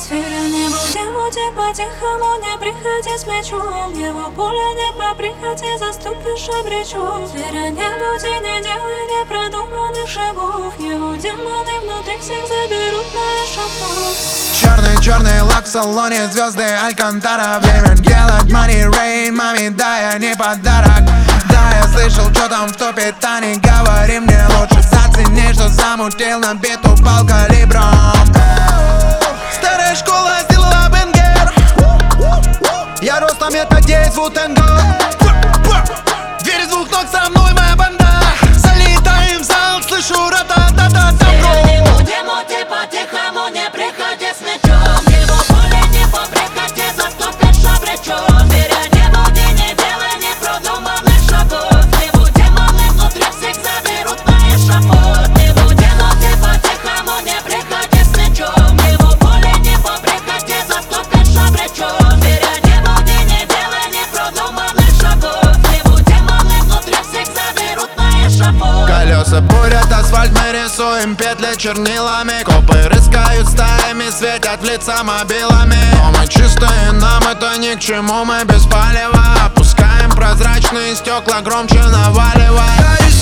Сфера не будем уйти по-тихому, не приходи с мячом. Его поле не по прихоти, заступишь обречен. Сфера не будь и не делай непродуманных шагов. Его демоны внутри всех заберут на эшафот. Черный лак в салоне, звезды Алькантара. Время делать money rain, маме дай, а не подарок. Да, я слышал, что там в топе, та не говори мне лучше. Зацени, что замутил на биту пал калибром. Старая школа сделала бенгер. Я ростом метр 9, Вутенган. Двери с двух ног, со мной моя банда. Залетаем в зал, слышу ра-та-та-та-та. Не будем уйти по-тихому, не приходи с мячом. Его поле не по прихоти, заступишь обречен. Зверя не буди, не делай непродуманных шагов. Его демоны внутри всех заберут на эшафот. Не будем уйти по-тихому, не приходи с мячом. Его поле не по прихоти, заступишь обречен. Зверя не буди, не делай непродуманных шагов. Его демоны внутри всех заберут на эшафот. Колеса бурят асфальт, мы рисуем петли чернилами. Копы рыскают стаями, светят в лица мобилами. Но мы чистые, нам это ни к чему, мы без палева. Опускаем прозрачные стекла, громче наваливая.